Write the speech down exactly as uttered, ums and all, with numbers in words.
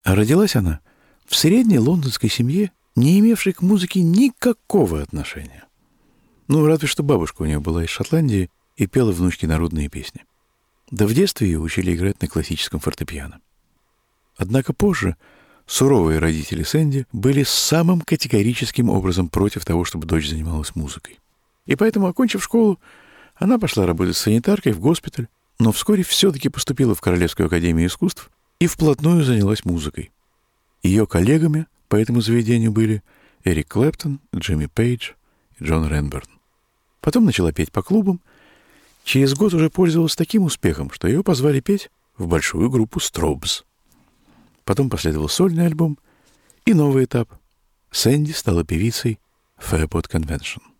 А родилась она в средней лондонской семье, не имевшей к музыке никакого отношения. Ну, разве что бабушка у нее была из Шотландии и пела внучке народные песни. Да в детстве ее учили играть на классическом фортепиано. Однако позже суровые родители Сэнди были самым категорическим образом против того, чтобы дочь занималась музыкой. И поэтому, окончив школу, она пошла работать санитаркой в госпиталь, но вскоре все-таки поступила в Королевскую академию искусств и вплотную занялась музыкой. Ее коллегами по этому заведению были Эрик Клэптон, Джимми Пейдж и Джон Ренберн. Потом начала петь по клубам. Через год уже пользовалась таким успехом, что ее позвали петь в большую группу Стробс. Потом последовал сольный альбом и новый этап. Сэнди стала певицей Fairport Convention.